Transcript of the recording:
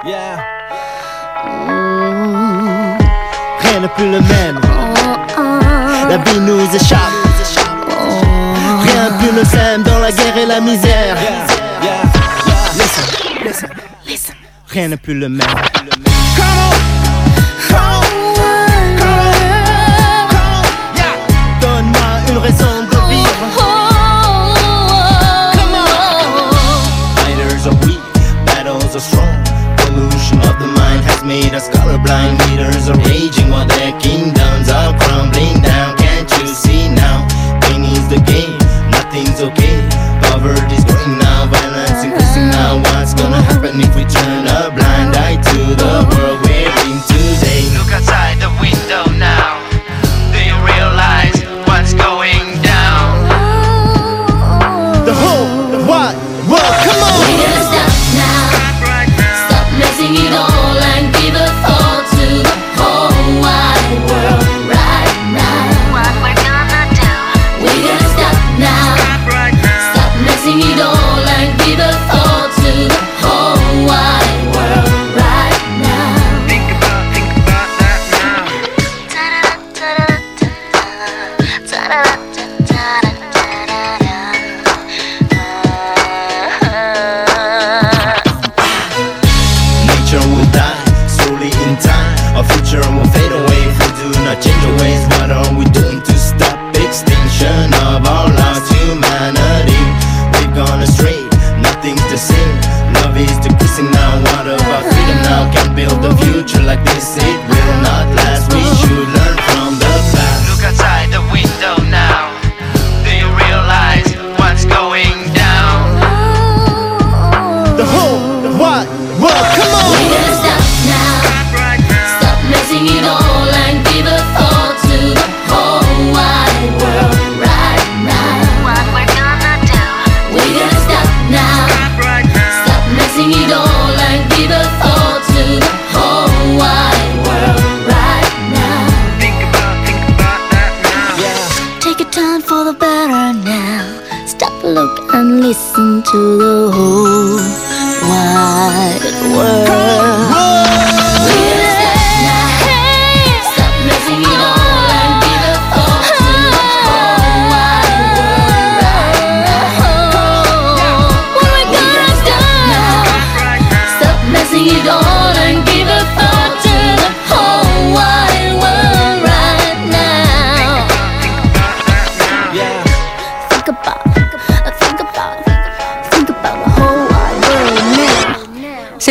Yeah. Rien n'est plus le même. La vie nous échappe. Rien plus ne s'aime dans la guerre et la misère. Listen. Rien n'est plus le même. Donne-moi une raison de vivre. Fighters are weak, battles are strong. Pollution of the mind has made us colorblind. Leaders are raging while their kingdoms are crumbling down. Can't you see now? Pain is the game, nothing's okay. Poverty's growing now, violence increasing now. What's gonna happen if we turn a blind eye to the world we're in today? Look outside the window now. Do you realize what's going down? The whole wide world, come on! We gotta stop now. Stop messing it all and give a thought to the whole wide world right now. What we're gonna do? We gotta stop now. Stop messing it all and give a thought to the whole wide world right now. Think about that now. Nature will die, slowly in time. Our future will fade away if we do not change our ways. What are we doing to stop extinction of our lost humanity? We've gone astray, nothing's the same. Love is decreasing now. What about freedom now? Can't build a future like this, it will not last. We should learn from the past. Look outside the window now. Do you realize what's going down? The whole wide world, come on! We gotta stop now. Stop messing it all and give a thought to the whole wide world right now. What we're gonna do? We gotta stop now. Stop messing it all and give a thought to the whole wide world right now. Think about that now. Take a turn for the better now. Stop, look and listen to the whole wide world.